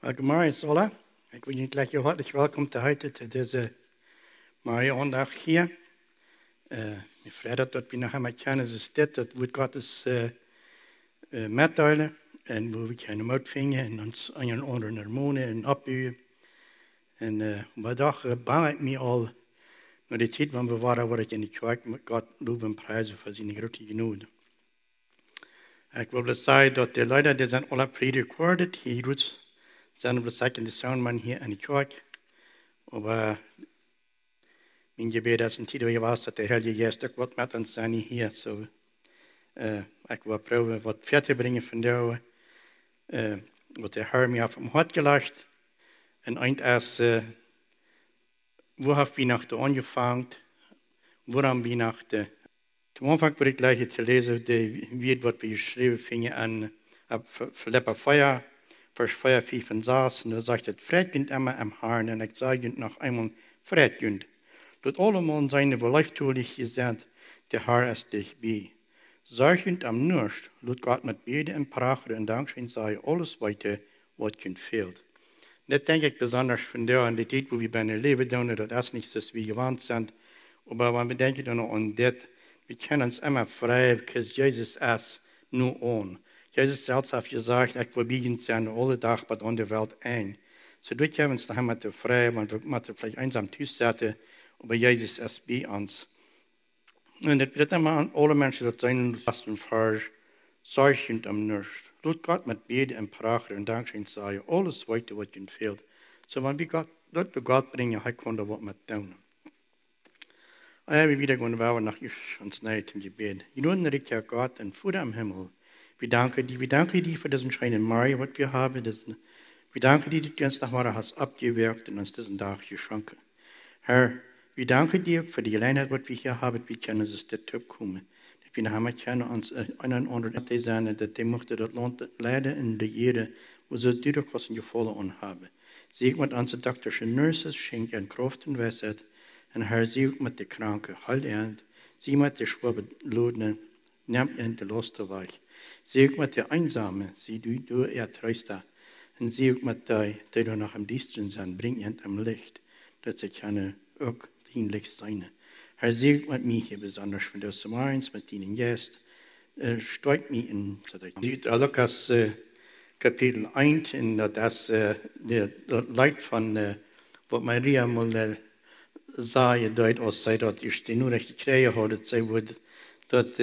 Goedemorgen Sola. Ik wil je gleich hartlich welkom heute zu dieser Mariaondag hier. Ik vreugde dat we nog eenmaal kennen, is dit, dat wordt Gottes meddelen. En wo we kunnen uitvingen en ons aan een andere hormonen en opbouwen. En maar toch bang ik me al naar de tijd, wanneer we waren, waar ik in de kerk met God loven en prijzen voor zijn grote genade. Ik wil dus zeggen dat de Leute, die zijn alle pre-recorded, hier zijn op de second sermon hier in de kerk. Maar mijn gebed is een tijd waar je was dat de Heilige Geest ook wat met ons zijn hier. So, ik wil proberen wat verder te brengen van jou. Wat de Heer mij op hem hart gelegd. En eind is, wo hebben we nog angefangen? Waarom we nog de... Zum Anfang wil ik gleich te lezen, de weet wat we geschreven vingen aan Philippa 4, vers 4, 5 en 6. En dan zegt het, vreugd immer am Herrn. En ik zeg je nog eenmaal, vreugd. Laat allemaal zijn verliefdelijk gezegd, de Herr is dichtbij. Zorgend am Nurst, laat God met bede en praten en dankzij zeggen, alles weiter wat je fehlt. Dat denk ik besonders van daar aan de tijd, wo we bijna leven doen, dat is niet zoals we gewend zijn. Maar wanneer we denken dan aan dit, we kunnen ons immer vrij, because Jezus is nu on. Jezus zelfs heeft gezegd, ik wil bij zijn alle dag bij de wereld een. So dat hebben we ons dan te vrij, want we moeten vielleicht einsam thuis zitten, maar Jezus is bij ons. En dat betekent immer aan alle mensen dat zijn vasten voor, zorgend am Nurst. Laat God met beden en praten en dankzij zeggen, alles weiter wat je fehlt. So wanneer we God brengen, hij kan er wat met doen. En we wieder gaan we nach ons naar in gebed. Rijke Gott en Vater am Himmel. We danken dir für diesen schönen Morgen, was wir haben. Wir danken dir, dass du uns nochmal hast abgewirkt und uns diesen Tag geschenkt. Herr, wir danken dir für die Gelegenheit, was wir hier haben. Wir können es der Typ kommen. Dass wir noch einmal können uns einen anderen Ort sein, dass die möchte das Land leiden in der Erde, wo sie durchkosten gefallen haben. Sieg mit unseren doktorischen Nurses, schenk an Kraft und Weisheit. En Herr, zie met de kranken, halt aan. Zie met de schwabe Lodenen, neem in de lasten weg. Zie ook met de einzamen, zie du troosten. En zie ook met die er nog am diesteren zijn, breng je am licht, dat ze kunnen ook dienlijk zijn. Herr, zie ook met mij hier besonders van deze morgens, met die Geest. Steigt mij in, Lukas kapitel 1, en dat is de leid van wat Maria moet zei dat als zij dat eerst nu recht gekregen hadden, zij would dat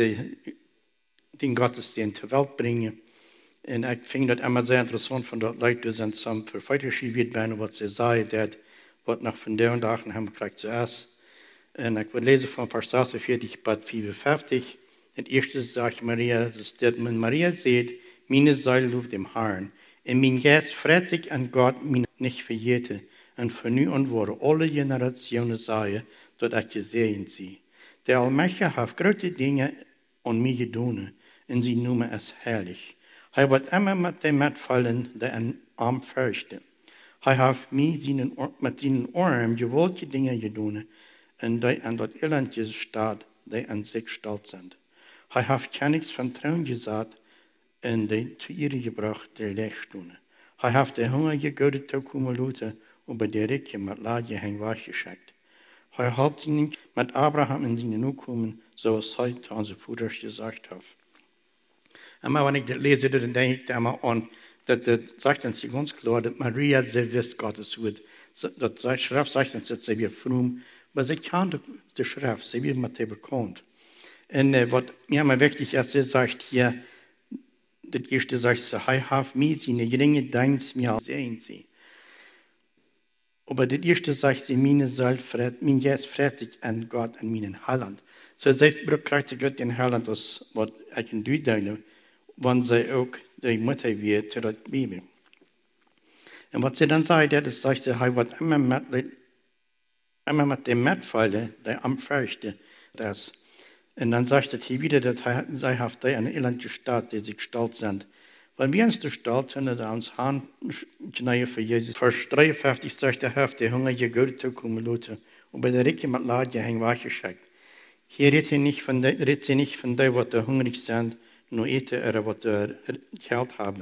den Gottesdienst ter Welt brengen. En ik vind dat immer sehr interessant van dat Leute dus en some verfeiterschieven bijna wat ze zei, dat wat nog van der dagen hebben gekriegt zuerst. En ik wil lezen van vers 46 tot 55. Het eerste zegt Maria, dus dat men Maria zegt, meine Seele loft dem Herrn. En mijn geest freut sich an Gott, mich nicht verjeten. En van nu aan worden alle generationen zeggen dat ik gezegend zie. De Almachtige heeft grote dingen aan mij gedaan en zijn noemen is heilig. Hij wordt immer met de metvallen die een arm fürchten. Hij heeft mij met zijn arm geweldige dingen gedaan en die aan dat elandje staat, die aan zich stolz zijn. Hij heeft kennis van trouwen gezet en die zu ihnen gebracht, die leegstonden. Hij heeft de hongerige Goden toekomen laten, aber der Ricke mit Ladje hängt weggeschickt. Hij hat ihnen mit Abraham in seine Nachkommen, so es heute unsere Vater gesagt hat. Aber wenn ich das lese, dann denke ich immer an, dass das sagt uns ganz klar, dass Maria, sie wisst Gottes Wort. Das Schrift sagt uns, dass sie wir fromm, aber sie kann die Schrift, sie wird mit der bekannt. Und was mir immer wichtig ist, sie sagt hier, das erste sagt sie, er hat mir seine geringe Dienst mir sehen sie. Aber das erste sagt sie, mein Geist freut sich an Gott, an meinen Heiland. So sie kriegt Gott den Heiland, was ich in Deutschland, wenn sie auch die Mutter wird, zu der Bibel. Und was sie dann sagt, das sagt sie, er wird immer mit dem Mitfallen, der am fürchten das. Und dann sagt sie wieder, dass sie hat eine elende Stadt, die sich stolz sind. Wenn wir uns der Stolz sind, da uns Hand knäuen für Jesus. Vers 53 sagt der Herr, hungrige Gott zukommen lassen. Und bei der Ricke mit Ladje hängt weggeschickt. Hier redet sie nicht von denen, was hungrig sind, nur eten, was Geld haben.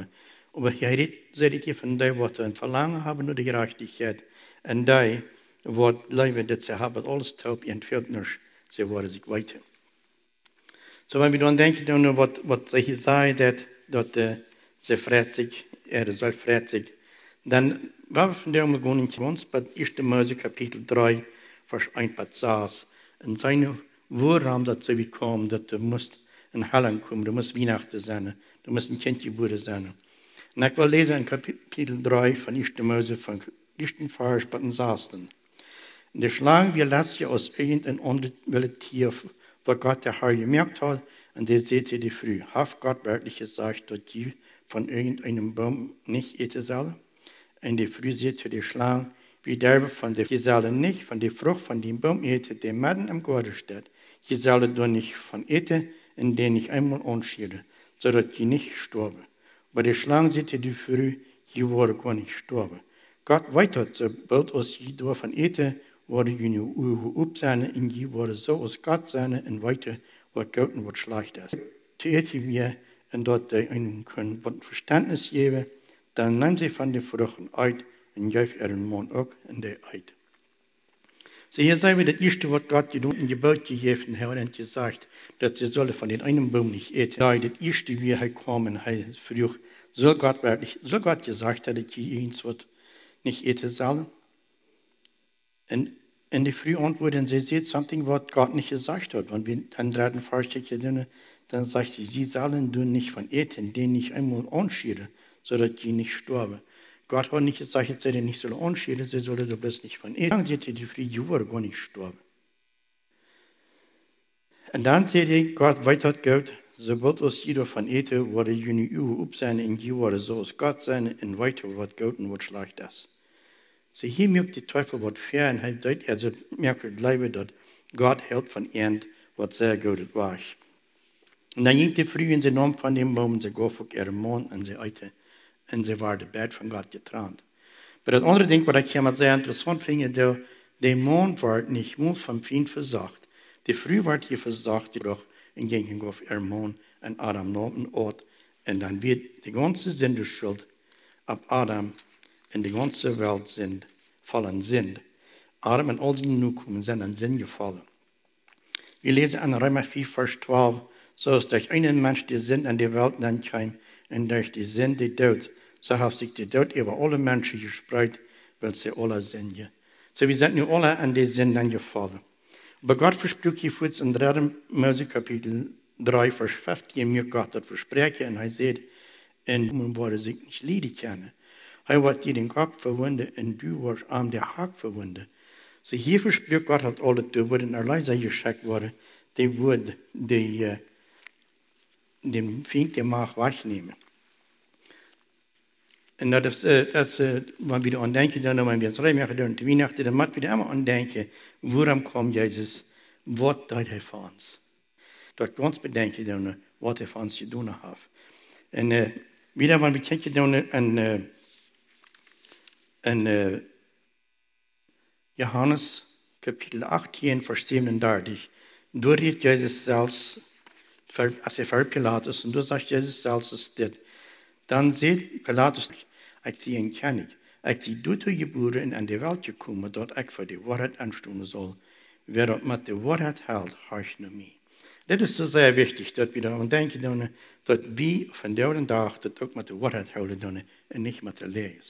Aber hier seid ihr von dem, was ein Verlangen haben, nur die Gerechtigkeit. Und die, was Leben, das sie haben, alles taub entfernt nicht, sie wollen sich weiter. So, wenn wir dann denken, was sie hier sagen, dass sie freut sich, soll freut sich, dann, wir von dem mal gehen in uns, bei 1. Mose Kapitel 3, Vers 1 bis 6. In seinem Wohnraum, dass so wie kommen, dass du musst in Hallen kommen, du musst Weihnachten sein, du musst ein Kind geboren sein. Und ich will lesen in Kapitel 3 von 1. Mose, von 1. Vers bis 6. Und der Schlange, wir lassen aus irgendeinem anderen Tier, was Gott der Herr gemerkt hat, und der seht ihr die früh. Hat Gott wirklich gesagt, dass die von irgendeinem Baum nicht essen sollen? Und die früh seht ihr die Schlange, wie der von der Geselle nicht von der Frucht von dem Baum eten, der mitten am Garten steht. Je sollen doch nicht von eten, in den ich einmal anschiede, so dass die nicht sterben. Bei der Schlange seht ihr die früh, die wurde gar nicht sterben. Gott weiter, sobald uns je davon eten, wurde die Uhr up sein, und je wurde so aus Gott sein, und weiter, was gut und was schlecht ist. Eten wir, und dort einen können Verständnis geben, dann nehmen sie von den Früchten Eid, und geben ihren Mund auch in der Eid. So hier sehen wir das erste, was Gott in Gebot gegeben hat und gesagt, dass sie sollen von den einen Baum nicht essen. Ja, das erste, wie er kommen, früher, soll Gott gesagt haben, dass die eins was nicht essen sollen. Und in der Früh antworten sie, seht something, was Gott nicht gesagt hat. Und wenn dann dritten Verstecke dann sagt sie sollen du nicht von eten, den ich einmal anschiede, sodass die nicht sterben. Gott hat nicht gesagt, dass sie nicht sollen anschieden, sie sollen bloß nicht von eten. Dann seht ihr, die Friede wurde gar nicht sterben. Und dann seht ihr, Gott weiter Gott, sobald uns jeder von eten, wurde jene Uhr up sein, und die wurde so aus Gott sein, und weiter wird Gott und wird schlecht ist. So hier merkt die Teufel was fair, und also merkt Leibe, dass Gott hält von ihnen, was sehr gut war. Und dann ging die Früh in sie Namen von dem Baum, und sie gab auf ihren Mann, und sie eite. Und sie war der Bett von Gott getrennt. Aber das andere Ding, was ich hier sehr interessant finde, der Mond war nicht nur vom Feind versagt. Die Früh war hier versagt, jedoch ging auf ihren Mann und Adam nahm Ort. Und dann wird die ganze Sündenschuld ab Adam in die ganze Welt fallen sind. Adam und all die Nachkommen sind an Sinn gefallen. Wir lesen an Römer 4, Vers 12, so ist durch einen Mensch die Sinn an die Welt dann kam, und durch die Sinn die Tod, so hat sich die Tod über alle Menschen gespreit, weil sie alle sind. So wir sind nur alle an die Sinn dann gefallen. Aber Gott verspricht hier kurz in 3. Mose Kapitel 3, Vers 15, mir Gott das versprechen, und er sagt, und man wurde sich nicht leiden können. Er wird dir den Kopf verwunden, und du wirst am der Hack verwunden. So hier verspricht Gott, hat alle, die wurden allein geschickt worden, die würden den Feind der Macht wegnehmen. Und das wenn wir an denken, dann wenn wir es reinmachen, dann die Weihnachten, dann müssen wir immer an denken, worum kommt Jesus, was tut er für uns. Dort ganz bedenken, dann, was er für uns zu tun hat. Und wieder, wenn wir denken, dann in Johannes Kapitel 18, Vers 37, da redet Jesus selbst, als er für Pilatus, und da sagt Jesus selbst, dann sieht Pilatus, ich sehe ihn kennig, ich sehe dort geboren und an die Welt gekommen, dort ich für die Wahrheit anstehen soll. Wer dort mit der Wahrheit hält, heißt nur mich. Das ist so sehr wichtig, dass wir daran denken, dass wir von der Tag das auch mit der Wahrheit halten und nicht mit der Lehre.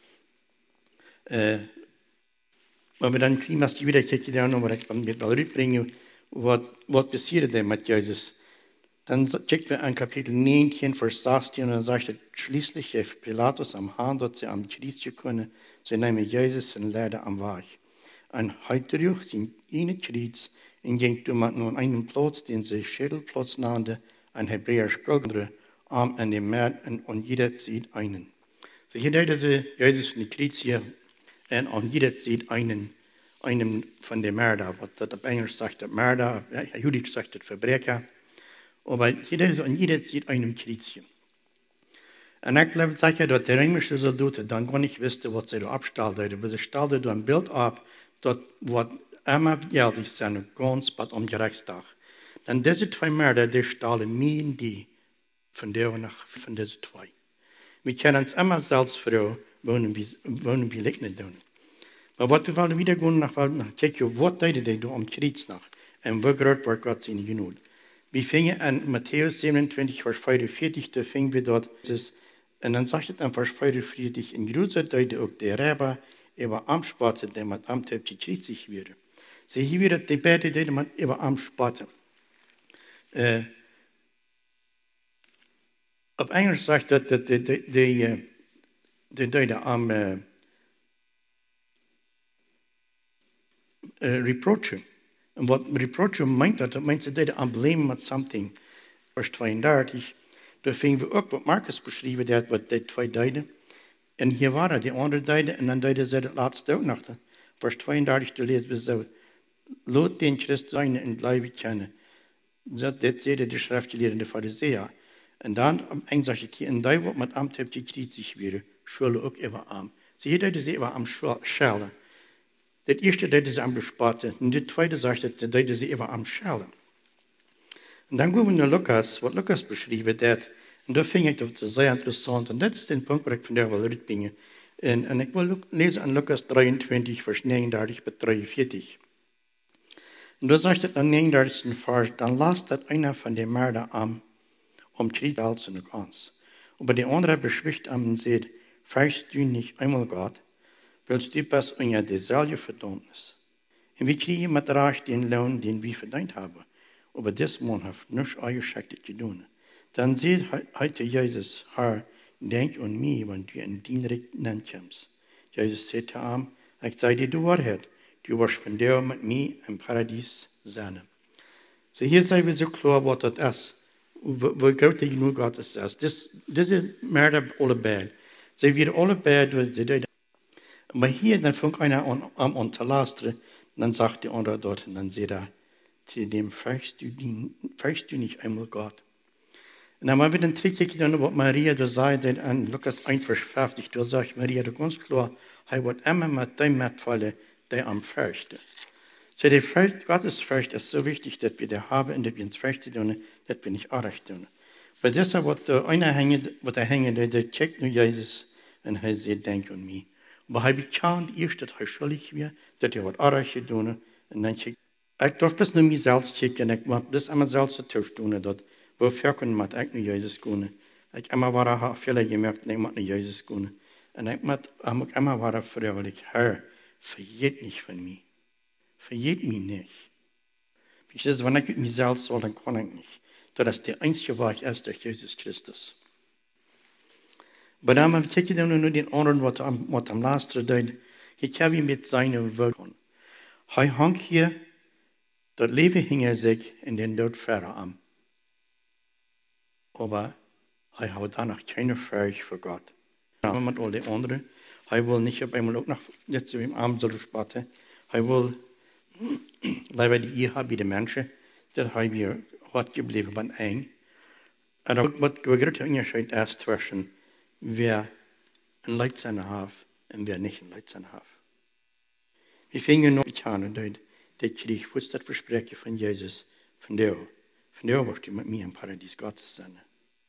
Wenn wir dann Klimas wieder kijken, aber ich kann mir mal rüberbringen, was passiert denn mit Jesus? Dann checken wir an Kapitel 19, Vers 16, und dann sagt er, schließlich heeft Pilatus am Hahn, dass sie am Kreuz können, sie nehmen Jesus und leider am Weg. Und heute trug sie in Kreuz und ging damit nur an einen Platz, den sie Schädelplatz nannte, ein hebräisch Golgatha, Arm an dem Meer, und jeder sieht einen. So hier steht sie, Jesus in die Kreuz hier, und jeder sieht einen von den Mörder, was das auf Englisch sagt, der Mörder, auf Jüdisch sagt, der Verbrecher. Aber jeder sieht einen Kreuzchen. Und ich glaube, dass der römische Soldaten dann gar nicht wussten, was sie da abstellten. Aber sie stellten da ein Bild ab, das was immer geldig sind, ganz bald am Gerichtstag. Dann diese zwei Mörder, die stahlen mehr die von diesen zwei. Wir können uns immer selbst fragen, wonen wir nicht tun. Maar wat we willen wieder gaan naar kijken, wat deden die om Krieg nach? En wo groot wordt God zijn genoemd? We vingen aan Matthäus 27, vers 45, da fingen wir dort, en dan zegt het aan vers 45, in Jeruzalem deed ook de Rebbe über Amtspaten, die met Amtepje kritzig werden. Ze hier weer die beide deden met über Amtspaten. Op Engels zegt dat die deden am reproachen. En wat reproachen meint, dat meint ze deden aan blamen met something. Vers 32, daar vingen we ook wat Marcus beschreven, dat wat die twee deden. En hier waren die andere deden, en dan deden ze het laatste ook nog. Vers 32, daar lezen we zo. Laat den Christus zijn en blijven kennen. Dat zeiden de schriftgeleerden Pharisäer. En dan, en zegt het hier, en die wat met Amt hebt gekritzig weer, schulden ook even aan. Ze hier deden ze even aan schalen. Dat eerste deden ze aan bespatten. En de tweede zegt het, deden ze even aan schalen. En dan gaan we naar Lucas, wat Lucas beschreven dat. En daar vind ik dat zeer interessant. En dat is de punt waar ik vandaag wil uitbrengen. En ik wil lezen aan Lucas 23, vers 39 tot 43. En daar zegt het aan 39 vers, dan las dat einer van de Mörder aan, om Krieg zu uns. Aber der andere beschwicht am und sagt, feist du nicht einmal Gott, willst du was unter dieselbe Verdammnis. Und wir kriegen mit Recht den Lohn, den wir verdient haben. Aber das Mann hat nichts eingeschickt getan. Dann sagt heute Jesus, Herr, denk an mich, wenn du in den Rechten kommst. Jesus sagt zu ihm, ich sage dir die Wahrheit, du wirst von dir mit mir im Paradies sein. So hier sagen wir so klar, was das ist. Wo Gott nur Gottes ist. Das ist mehr alle beide. Sie werden alle beide. Aber hier, dann fängt einer an zu lastern, dann sagt der andere dort, und dann sagt er, zu dem feist du nicht einmal Gott. Und dann haben wir den Trick getan, was Maria da sagt, an Lukas 1, Vers 50, da sagt Maria da ganz klar, er wird immer mit dem mitfallen, der am fürchten. So, die Gottesfurcht ist so wichtig, dass wir das haben und dass wir uns fürchten tun, dass wir nicht Unrecht tun. Weil das ist, was der eine hängt, der checkt nur Jesus und er sagt, denk an mich. Aber er bekannt erst, dass er schuldig wird, dass er was Unrecht tun und dann checkt. Ich darf bis nur mich selbst checken, ich muss das immer selbst tun, dass wofür kann man ich nur Jesus gehen. Ich immer war Fehler gemerkt, ich muss nur Jesus gehen. Und ich muss immer war freiwillig, Herr, vergeht nicht von mir. Vergeet mich nicht. Ich sage, wenn ich mich selbst soll, dann kann ich nicht. Das ist der einzige Weg ist durch Jesus Christus. Aber dann betekent wir nur den anderen, was am laatste deed. Ich habe mit seinen Wölkern. Er hang hier, das Leben hing sich in den Tod verder an. Aber er hat danach keine Furcht für Gott. Mit all den anderen. Er will nicht auf einmal auch noch jetzt im Abend so spatten. Er will leider die Ehe haben, die Menschen, dat hij weer hard gebleven van eng. En wat we grote onderscheid is tussen wer een leidzaam heeft en wer niet een leidzaam heeft. We vingen nog aan dat kreeg voets dat verspreken van Jezus, van jou wordt u met mij in Paradies Gottes zijn.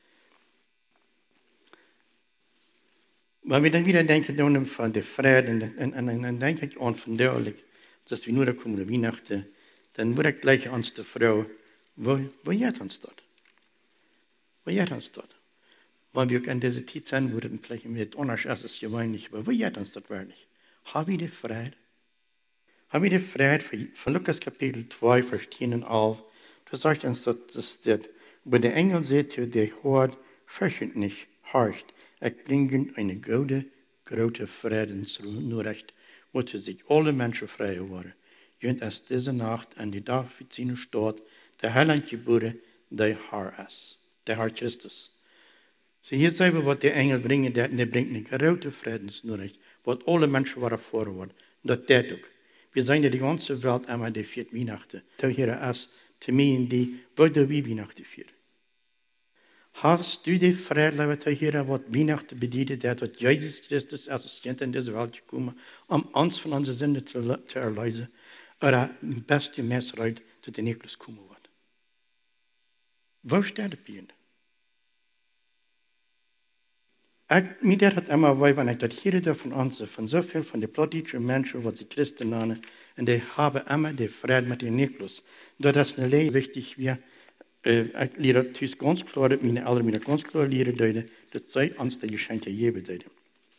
Maar we dan weer denken van de vrede en dan denk ik aan van jou, dass wir nur da kommen, Weihnachten, dann wurde ich gleich ans der Frau, wo geht uns dort? Wo geht uns dort? Wenn wir in dieser Zeit sein würden, vielleicht mit anders erstes gewöhnlich, aber wo geht uns dort wirklich? Haben wir die Freiheit? Haben wir die Freiheit von Lukas Kapitel 2, Vers 10 und 11, da sagt uns, dass über der Engel seht ihr, der hört, fürchtet nicht, horcht, ich bringe eine gute, große Friedensruhe, nur recht. Moeten zich alle mensen vrij worden. Junt als deze nacht en die dag van zijn stad, de heiland geboren, der Herr is. Der Herr Christus. So hier zien we wat de engel brengen, die brengt een grote vredesnoorrecht, wat alle mensen waren voor worden. Dat deed ook. We zijn de ganze wereld einmal die viert Weihnachten. Ter hier is, te mij die, wilden we Weihnachten vieren. Hast du die Freiheit, hier, was Weihnachten bedient, dat Jesus Christus als Kind in deze wereld gekomen, om ons van onze zinden te erleiden, oder best du Messerheit, dat de Nikolaus komen wordt? Waar staat het bij? Mir dat hat immer weil, wenn ich das hier davon ansehe, von so viel von den plattdeutschen Menschen, was sie Christen nennen, und die haben immer den Frieden mit dem Nikolaus. Da das eine Lehre wichtig wäre, ich lehre das ganz klar, dass meine Eltern mir ganz klar lehren, dass sie uns die Geschenke geben deuten.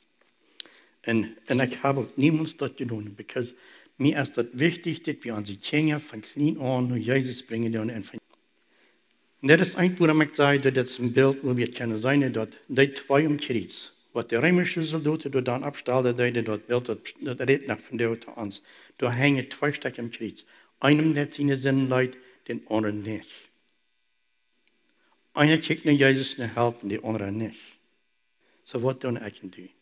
Und ich habe niemals das getan, because mir ist das wichtig, dass wir unsere Kinder von klein an nach Jesus bringen. Und das ist eigentlich, warum ich sage, das ist ein Bild, wo wir können sein, dass die zwei im Kreuz, was die römische Soldaten dort dann abstellen, das Bild, das redet nach von der zu uns. Da hängen zwei Stücke im Kreuz. Einem lässt seine Sinnen leid, den anderen nicht. Einer kriegt nach Jesus eine helfen, die andere nicht. So was tun ich und du?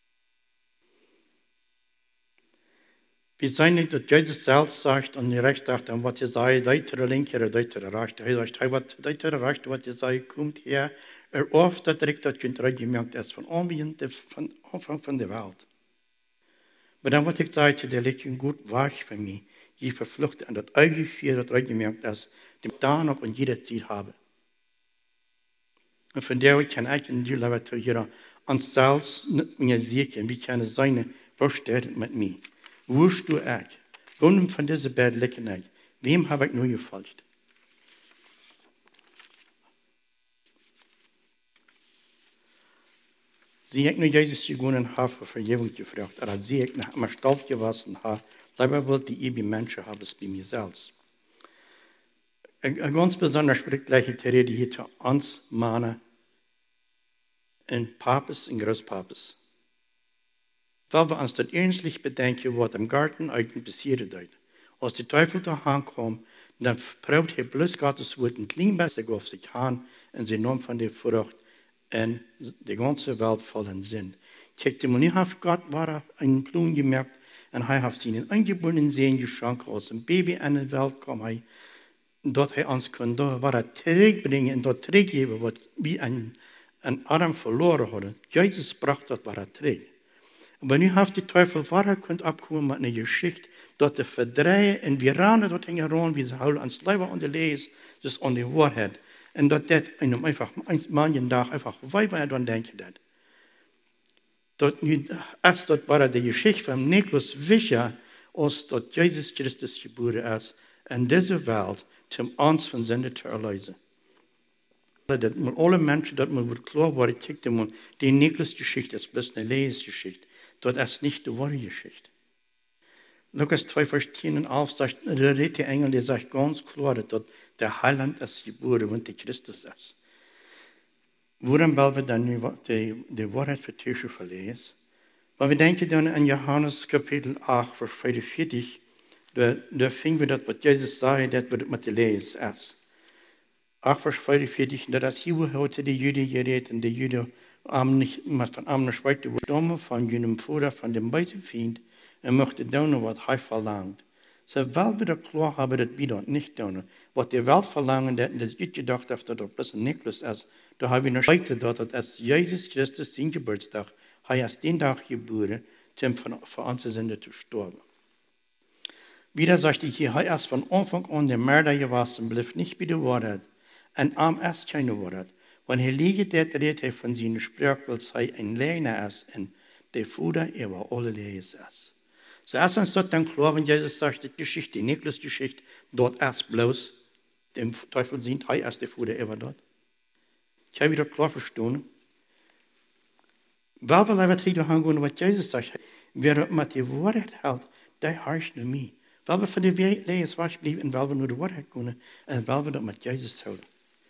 Wir sehen nicht, dass Jesus selbst sagt an die Rechtstag, was ihr seid, die zu der Linke oder die zu der Rechte. Er sagt, die zu der Rechte, was ihr seid, kommt her. Oft hat das könnt ihr gemerkt, erst von Anfang von der Welt. Aber dann, was ich sage, der liegt ein gut Weg für mich. Ich verfluchte an das eigene Vier, das gemerkt, dass ich da noch in jeder Zeit habe. Und von der kann ich in die Leute hier ans selbst mir sehen, wie kann es sein, was steht mit mir? Wo stehe ich? Warum von dieser Bett liegen ich? Wem habe ich nur gefolgt? Sie ich nur Jesus gegangen und habe Vergebung gefragt, oder sie ich nach einmal stolz gewesen habe, leider wollte ich die Menschen haben es bei mir selbst. Ein ganz besonders spricht gleiche Rede hier zu uns Männer und Papes und Großpapes. Weil wir uns das ernstlich bedenken, was im Garten eigentlich passiert ist. Als die Teufel daheim kommt, dann braucht er bloß Gottes Wort ein klein bisschen auf sich an und sie nimmt von der Frucht und die ganze Welt vollen Sinn. Kijk, man hat Gott war einen Plan gemerkt und er hat seinen eingebundenen Sehen geschenkt, als ein Baby in die Welt kam, dort er uns kann, da war er zurückbringen und dort zurückgeben, was wie ein Adam verloren hatte. Jesus brachte das, war er zurück. Aber nu heeft die Teufel waar kunt opkomen met een Geschichte, dat de verdrehen en wir rennen dort heran, wie sie houden ans Leiber und lees, das an die Wahrheit. Und dat einem einfach manchen Tag einfach weiter dann denken dat. Dat nu erst dort war die Geschichte von Nikolaus wichtiger, als dat Jesus Christus geboren ist, in dieser Welt, zum uns von Sünde zu erlösen. Dat man alle Menschen, dat man wird klar worden, kijkt man, die Nikolaus-Geschichte ist bloß eine Lesgeschichte. Das ist nicht die wahre Geschichte. Lukas 2, Vers 10 und 11 sagt, der dritte Engel, der sagt ganz klar, dass der Heiland ist geboren und der Christus ist. Woran wollen wir dann die Wahrheit für Tische verlesen? Weil wir denken dann an Johannes Kapitel 8, Vers 44, da finden wir das, was Jesus sagt, das wird mit der Lese ist. 8, Vers 44, das hier heute die Juden geredet und die Juden von einem Schweig bestimmen von jenem Vater, von dem Beisefind, und möchte tun, was er verlangt. So, weil wir das klar haben, dass wir das nicht tun. Was die Welt verlangt, das ich gedacht habe, dass das bloß ein Nikolaus ist, da habe ich noch weiter, dass das Jesus Christus sein Geburtstag, er ist den Tag geboren, um für unsere Sünde zu sterben. Wieder sagte ich hier, er ist von Anfang an der Mörder gewesen, blieb nicht bei der Wahrheit. Und arm ist keine Wahrheit. Wenn er liegt, redet er von seinen Sprüchen, weil er ein Lehner ist und der Vater über alle Lehres ist. So erst uns dort dann klar, wenn Jesus sagt, die Geschichte, die Nikolaus-Geschichte, dort erst bloß, dem Teufel sind, er ist der Vater über dort. Ich habe wieder klar verstanden. Weil wir aber drin hängen, was Jesus sagt, wer mit der Wahrheit hält, der herrscht nur mich. Weil wir von der Lehres wegbleiben und weil wir nur die Wahrheit können, und weil wir das mit Jesus halten.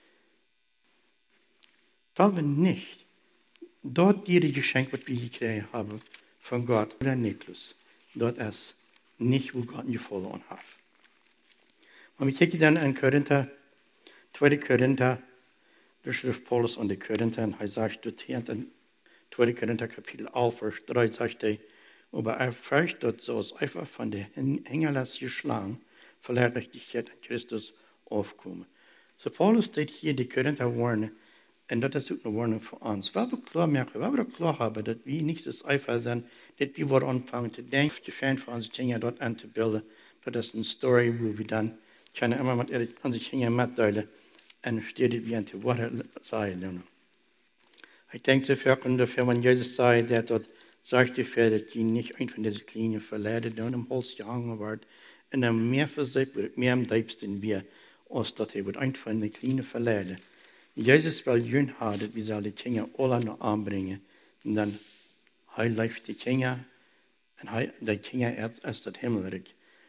Weil wir nicht dort die Geschenk, was wir gekriegt haben, von Gott oder Nikolaus, dort ist nicht, wo Gott gefallen hat. Und wir gucken dann an Korinther, 2. Korinther, der Schrift Paulus an die Korinther, und er sagt dort hier in 2. Korinther Kapitel 11, Vers 3, sagt er, aber er fürchtet dort so als einfach von der Hengerlast geschlagen, verlehrt euch die Chet an Christus aufkommen. So Paulus steht hier die Korinther warnen, und das ist auch eine Warnung für uns. Weil wir klar merken, weil wir klar haben, dass wir nicht so einfach sind, dass wir anfangen zu denken, die Fan für unsere Kinder dort anzubilden. Das ist eine Story, wo wir dann können immer mit unseren Kindern mitteilen und steht, wie an die Wahrheit sein lernen. Ich denke dafür, wenn Jesus sagt, der dort sagt, dass die nicht einfach diese kleinen Verleiden da im Holz gehangen wird, und dann mehr für sich, wird mehr am liebsten wir, als dass er wird einfach eine kleine Verleiden. Jesus will jön haben, dass wir sollen die Kinder alle noch anbringen, und dann lebt die Kinder, und die Kinder erst das Himmelreich.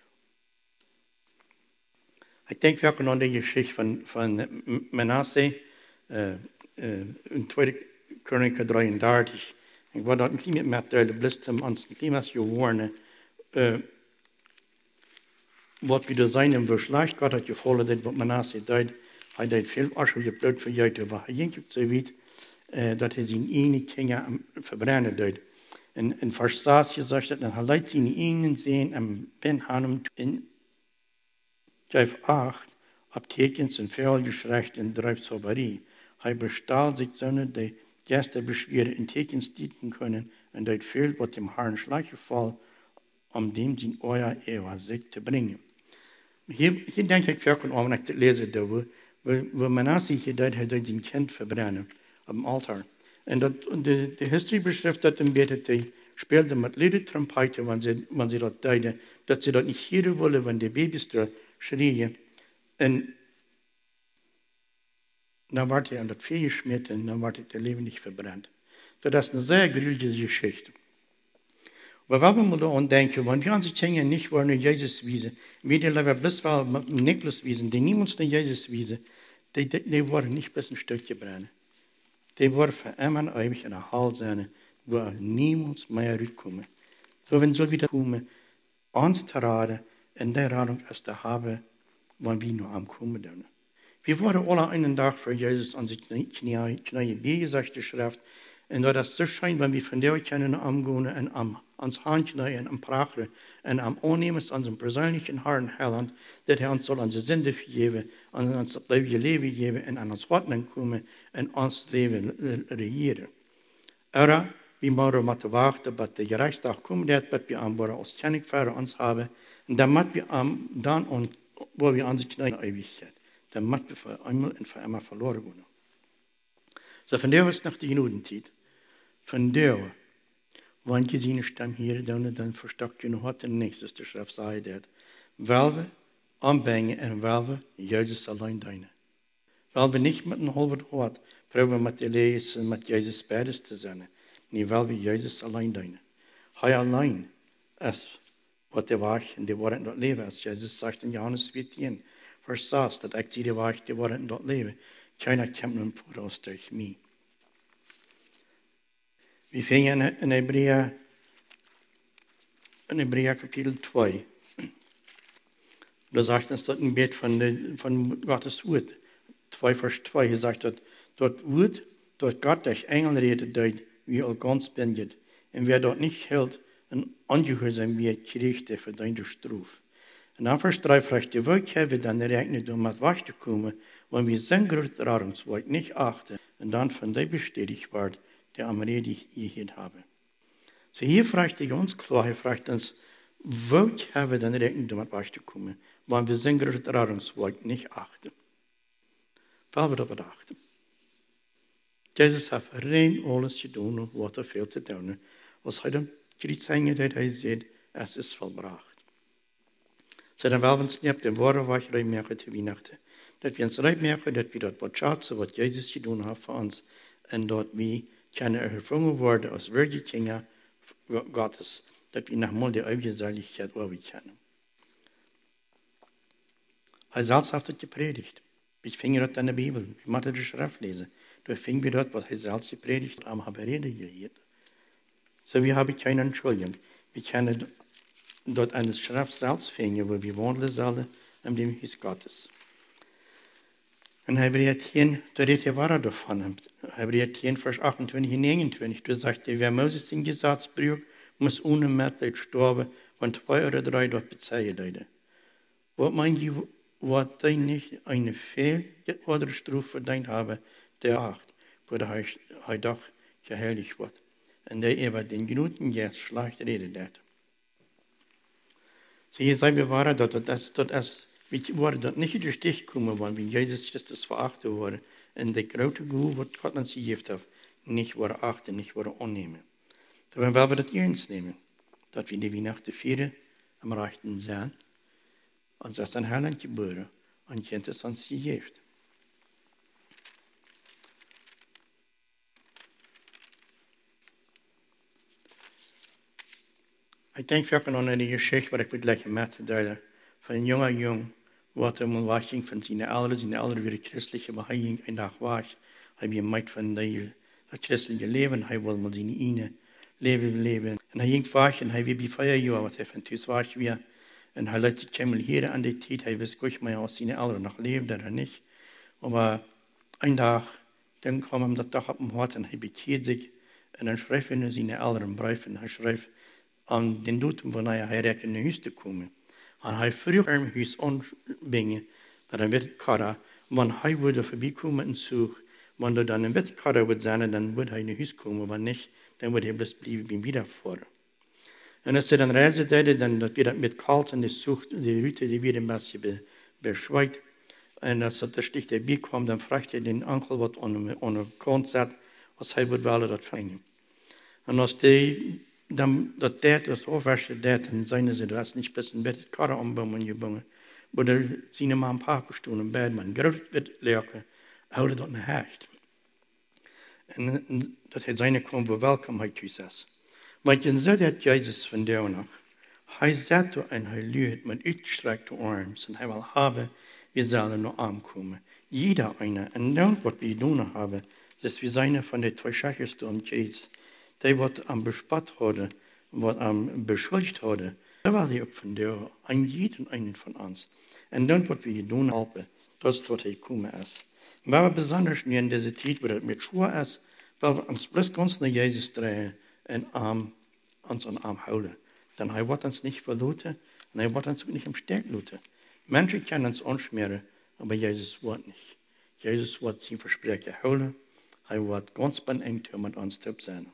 Ich denke wirklich an die Geschichte von Manasse, in 2. Chroniker 33. Ik word dat niet meer te de blistem ans klimaat geworden. Wat we er zijn en we slecht gaat dat je volle dit wat Manasse deed. Hij deed veel asje je bloed voor jou te wachten. Je kunt zo weet dat hij zijn ene kinderen verbrennen deed. En in vers 6 gezegd dat hij leidt zijn ene zien en ben hem in Jeff 8 aptekens en veel geschrecht en drijfsoberie. Hij bestaat zich zonder de Gäste beschweren in Tekens dienen können und dort viel, was dem Herrn schleichen fall, um dem sein euer Ewa sich zu bringen. Hier denke ich wirklich an, wenn ich das lese, da, wo Manasse hier dort hat sein Kind verbrennen, am Altar. Und die History beschreibt das im Bett, die spielten mit Lieder Trompete, wenn sie das deuten, dass sie das nicht hören wollen, wenn die Babys da schrien. Und dann wird er an das Feuer geschmiert und dann wird der Leben nicht verbrannt. Das ist eine sehr gruselige Geschichte. Aber wenn wir da denken, wenn wir unsere Kinder nicht wollen, Jesus wiesen, wie die Leute bloß mit dem Niklas wiesen, die niemals den Jesus wiesen, die wollen nicht bis ein Stück gebrannt. Die wollen für immer und ewig in der Hall sein, wo niemals mehr rauskommen. So wenn so wieder kommen, uns zu raten, in der Radung als der Habe, wann wir nur am kommen dürfen. Wir wurden alle einen Tag für Jesus an sich Knie biegen, sagt die Schrift. Und da das so scheint, wenn wir von der können angehen und ans Handknie und am Prachen und am Annehmen an seinem persönlichen Herrn Heiland, dass er uns soll an die Sünde vergeben, an uns das Leben geben und an uns Ordnung kommen und uns Leben regieren. Aber wir müssen mit warten, bis der Gerichtstag kommt, dass wir am Bord als König für uns haben, und damit wir dann, wo wir an sich Knie Ewigkeit. Dann macht wir für einmal und für immer verloren gehen. So von der ist nach der Judenzeit. Von der, wenn je seine Stimme hier, dann verstockt je noch hat, und nächstes der Schrift sagt, weil wir anbringen und weil wir Jesus allein dienen. Weil wir nicht mit einem halben Wort probieren mit der Lesen, mit Jesus beides zu sein, nee, weil wir Jesus allein dienen. Er allein ist, was der Weg in die Worte dort leben, als Jesus sagt in Johannes 14, Vers 6, dat ik zie de weg die worden dort leven. Keiner kommt nun voraus durch mich. Wir fingen in Hebräer Kapitel 2. Da sagt uns dort ein Bild von Gottes Wort. 2 Vers 2, hier sagt dort Wort, dort Gott durch Engel redet, wie all ganz bindet. Und wer dort nicht hält, ein Ungehorsam wird, kriegt er für deine Strafe. En dan vers 3 fragt je, welk hebben we dan rekenen om met wacht te komen, wanneer we zijn grote raringswoord niet achten, en dan van die bestätigt wordt, die am Rede hier haben. So hier fragt er ganz klar, er fragt uns, welk hebben we dan rekenen om met wacht te komen, wanneer we zijn grote raringswoord niet achten. Weil wir das bedachten. Jesus hat rein alles gedaan, wat er veel te doen. Was hij dan kriegt zeggen, dat hij zegt, es ist vollbracht. So dann wollen wir uns nicht den Worten rein machen zu Weihnachten. Dass wir uns rein machen, dass wir dort was schätzen, was Jesus getan hat für uns. Und dort wir können erfangen werden als wirkliche Kinder Gottes. Dass wir nochmal die ewige Seligkeit kennen. Er selbst hat das gepredigt. Ich fing dort in der Bibel. Ich musste die Schrift lesen. Da fing wir dort, was er selbst gepredigt hat, am Rede gehört. So wir haben keine Entschuldigung. Wir können dort eine Schrift selbst finden, wo wir wandeln sollen, in dem Haus Gottes. In Hebräer 10, da redet er weiter davon. Hebräer 10, Vers 28 und 29, da sagt er, wer Moses den Gesetz brücht, muss ohne Mitleid sterben, wenn 2 oder 3 dort bezeugen werden. Was meint ihr, was die nicht eine Fehl oder Strafe verdient haben, der acht, wo er doch geheiligt wird. Und der über den Genuten jetzt schlecht redet hat. So hier sagen wir wahr, dass wir waren dort nicht in den Stich gekommen, wenn Jesus Christus verachtet wurde. Und der große Gehör, was Gott uns gegeben hat, nicht worden achten, nicht worden annehmen. Darum wollen wir das ernst nehmen, dass wir die Weihnachten vieren am rechten sein. Und das ist ein Heiland geboren und jetzt ist uns gegeben. Ich denke wirklich an eine Geschichte, die ich gleich mitteilen von einem jungen Jungen, wat mal wachting van zijn ouders weer christelijke, maar hij ging een dag weg. Hij was meid van dat christelijke leven, hij wilde maar zijn ene leven. En hij ging weg en hij was bij 4 jaar, wat hij van thuis weg weer. En hij liet zich helemaal hier aan die tijd, hij wist goed meer als zijn ouders nog leefden oder nicht. Aber een dag, dann kwam hem dat dag op hem hart en hij bekeerde zich. En dan schreef hij naar zijn ouders een brief en hij schreef aan den datum wanneer hij recht in huis te komen. En hij vroeg hem huis aanbrengen, dat een witte karre, wanneer hij wilde voorbij komen en zoek, wanneer er dan een witte karre would zijn, dan would hij naar huis komen, wanneer niet, dan would hij blijven bij wiedervoeren. En als ze dan reizen deden, dan dat weer dat met kalt en de route die weer een beetje beschwijt. En als dat er sticht erbij kwam, dan vraagt hij den onkel wat aan de kant zat, als hij would willen dat vangen. En als die dan dat overste deed, dan zeiden ze, du hast nicht bis een beetje karre aanbouwen gebogen. Maar er zijn maar een paar gestolen bij, maar een groot wit leuke, houden dat naar hecht. En dat hij zijn kwam voor welkomheid thuis is. Want je ziet dat Jezus van daar nog, hij zat er en hij luidt met uitgestrekte armen en hij wil hebben, we zullen naar aankomen. Jeder eine. En dan wat we doen hebben, is we zijn van de 2 schachers om Jezus. Die wat am bespat hadden, wat am beschuldigd hadden, dat was hij ook van daar, aan jeden einen van ons. En dan wat we doen helpen, dat is wat hij komen is. Maar we besonders nu in deze tijd, waar het met schwer is, weil we ons bloß ganz naar Jezus draaien en ons aan arm houden. Dan hij wordt ons niet verloten en hij wordt ons ook niet im Sterk loten. Menschen können uns anschmieren, aber Jesus wird nicht. Jesus wird sein Versprechen houden. Hij wordt ganz benengt met ons te zijn.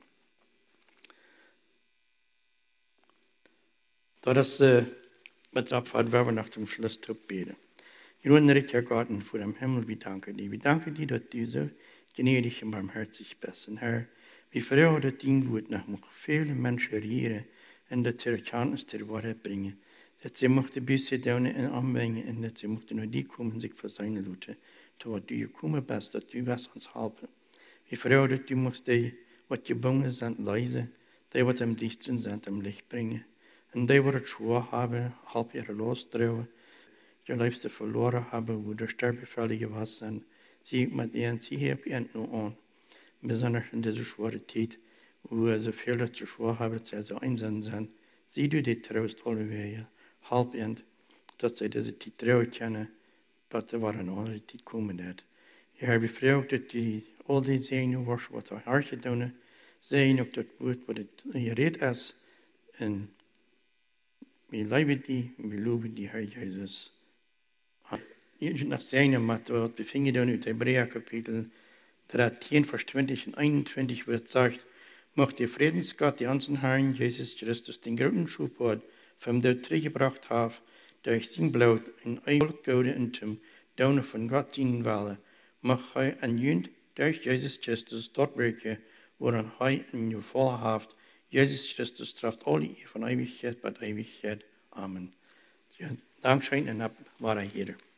Dat is met Abfahrt, waar we nach dem Schluss te beten. Gründerlicher Gott, vor dem Himmel, wir danken dir. Wir danken dir, dass du so gnädig und barmherzig bist. Und Herr, wir vertrauen, dass dein Wort noch viele Menschen rieren und dass sie Erkenntnis der Wahrheit bringen. Dass sie möchten Büsse daunen und anbringen und dass sie möchten nur die kommen, sich verseinen lassen. Zu was du gekommen bist, dass du wirst uns helfen. Wir vertrauen, dass du musst die, was gebunden sind, leise, die, was am dichtsten sind, am Licht bringen. Und die, die es schwer haben, halb ihre losdrehen, die Liebste verloren haben, wo der Sterbefällige was sind, sie mit ihnen, sie hebt nur an. Besonders in dieser schweren Zeit, wo so viele zu schwer haben, dass sie so einsam sind, sie du die traust alle Wege, halb ihnen, dass sie diese Zeit trauen können, dass da war eine andere Zeit kommen wird. Ich habe gefragt, dass die all die sehen, was er hart getan, sehen, ob das Wort, was er redet ist, und wir lieben die, wir loben die, Herr Jesus. Ich nach seinem Material befinden wir in Hebräer Kapitel 13, Vers 20 und 21, wo es sagt, macht der Friedensgott, die ganzen Herrn Jesus Christus, den großen Schubort vom Tod zurückgebracht hat, durch sein Blut in euer Gode und zum Daunen von Gott seinen Welle, macht er an Jünd durch Jesus Christus dort wirken, woran er in ihr voller Haft, Jesus Christus trifft alle ihr von Ewigkeit bei Ewigkeit. Amen. Ja, Dankeschön und ab war er hier.